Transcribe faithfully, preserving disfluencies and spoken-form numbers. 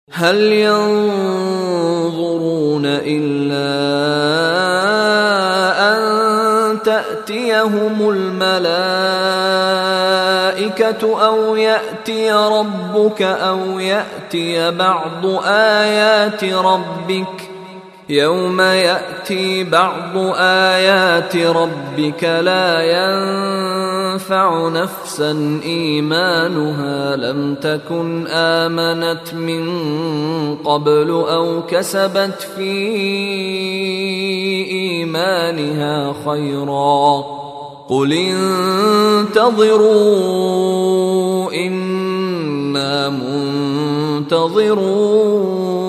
هل ينظرون إلا أن تأتيهم الملائكة أو يأتي ربك أو يأتي بعض آيات ربك يوم يأتي بعض آيات ربك لا ينفع نفسا إيمانها لم تكن آمنت من قبل أو كسبت في إيمانها خيرا قل انتظروا إنا منتظرون